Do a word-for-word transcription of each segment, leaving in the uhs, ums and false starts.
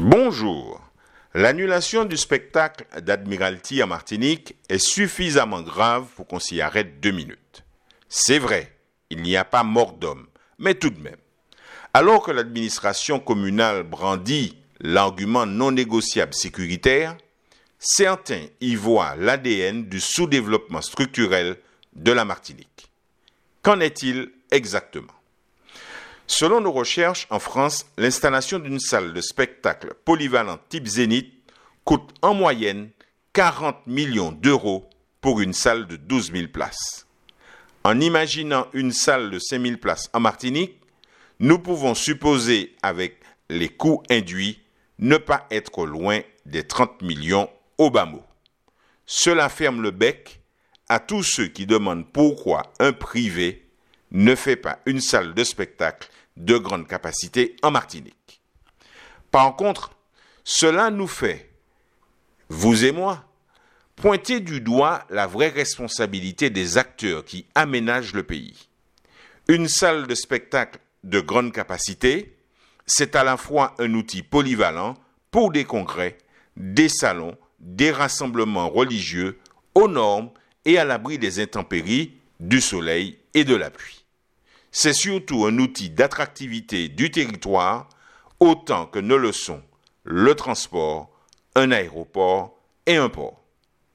Bonjour. L'annulation du spectacle d'Admiralty en Martinique est suffisamment grave pour qu'on s'y arrête deux minutes. C'est vrai, il n'y a pas mort d'homme, mais tout de même. Alors que l'administration communale brandit l'argument non négociable sécuritaire, certains y voient l'A D N du sous-développement structurel de la Martinique. Qu'en est-il exactement ? Selon nos recherches, en France, l'installation d'une salle de spectacle polyvalente type Zénith coûte en moyenne quarante millions d'euros pour une salle de douze mille places. En imaginant une salle de cinq mille places en Martinique, nous pouvons supposer, avec les coûts induits, ne pas être loin des trente millions au bas mot. Cela ferme le bec à tous ceux qui demandent pourquoi un privé ne fait pas une salle de spectacle de grande capacité en Martinique. Par contre, cela nous fait, vous et moi, pointer du doigt la vraie responsabilité des acteurs qui aménagent le pays. Une salle de spectacle de grande capacité, c'est à la fois un outil polyvalent pour des congrès, des salons, des rassemblements religieux, aux normes et à l'abri des intempéries, du soleil et de la pluie. C'est surtout un outil d'attractivité du territoire, autant que ne le sont le transport, un aéroport et un port.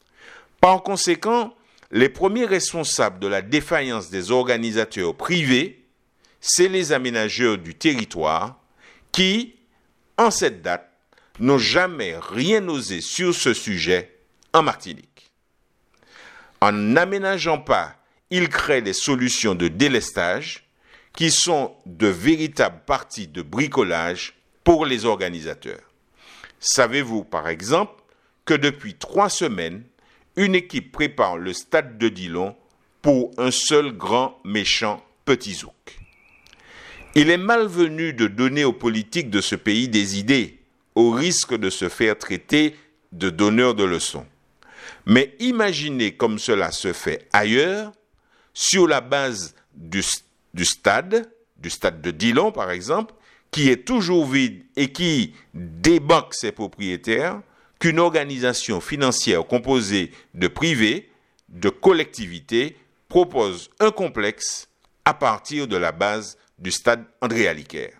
Par conséquent, les premiers responsables de la défaillance des organisateurs privés, c'est les aménageurs du territoire qui, en cette date, n'ont jamais rien osé sur ce sujet en Martinique. En n'aménageant pas, ils créent des solutions de délestage qui sont de véritables parties de bricolage pour les organisateurs. Savez-vous, par exemple, que depuis trois semaines, une équipe prépare le stade de Dillon pour un seul grand méchant petit zouk. Il est malvenu de donner aux politiques de ce pays des idées, au risque de se faire traiter de donneurs de leçons. Mais imaginez comme cela se fait ailleurs, sur la base du du stade, du stade de Dillon par exemple, qui est toujours vide et qui débanque ses propriétaires, qu'une organisation financière composée de privés, de collectivités, propose un complexe à partir de la base du stade André Aliker.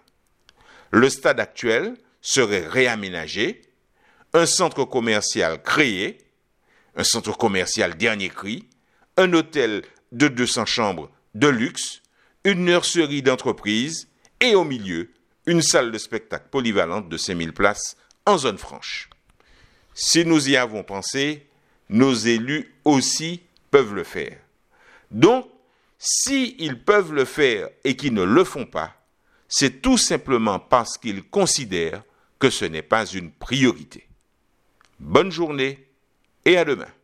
Le stade actuel serait réaménagé, un centre commercial créé, un centre commercial dernier cri, un hôtel de deux cents chambres de luxe, une nurserie d'entreprise et au milieu, une salle de spectacle polyvalente de cinq mille places en zone franche. Si nous y avons pensé, nos élus aussi peuvent le faire. Donc, s'ils peuvent le faire et qu'ils ne le font pas, c'est tout simplement parce qu'ils considèrent que ce n'est pas une priorité. Bonne journée et à demain.